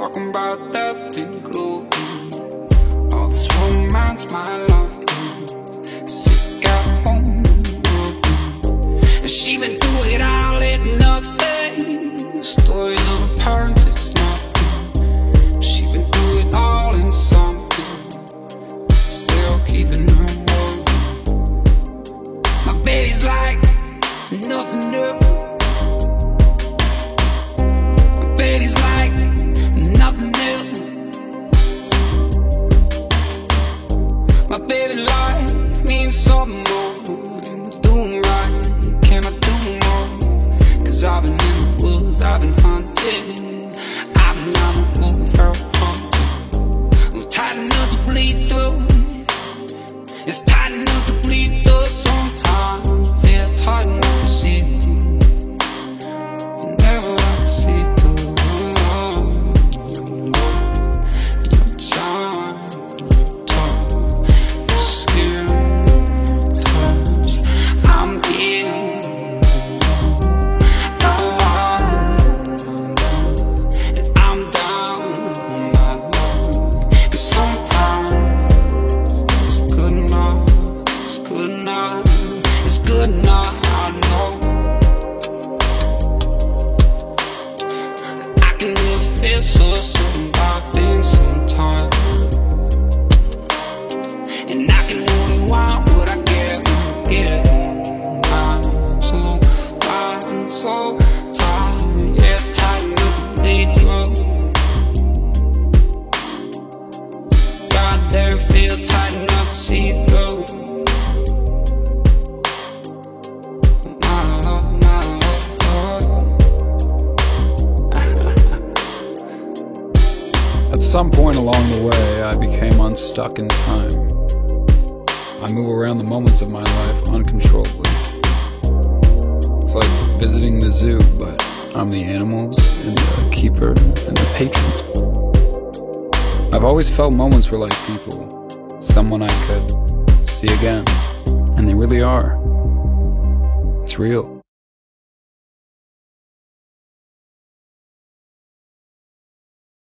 talking about death and glory. All this romance my love is sick at home. And she been through it all, it's nothing. Stories of her parents, it's nothing. She been through it all in something, still keeping her warm. My baby's like nothing new. My baby's like nothing new. My baby life means something more. And we're doing right, can I do more? Cause I've been in the woods, I've been hunting, I've been on the move for hunting. I'm tired enough to bleed through. It's tight enough to bleed through. Sometimes I feel tight enough to see through. You never like to see through. Your time, your touch, your skin, your touch. I'm in. And I'm down on my luck. And sometimes it's good enough. It's good enough. It's good enough. I know I can really feel so certain about things sometimes. And I can only want what I get when I get it. I'm so tired. Yeah, it's tight enough to bleed through. Goddamn, feel tight enough to see through. At some point along the way, I became unstuck in time. I move around the moments of my life uncontrollably. It's like visiting the zoo, but I'm the animals and the keeper and the patrons. I've always felt moments were like people, someone I could see again, and they really are. It's real.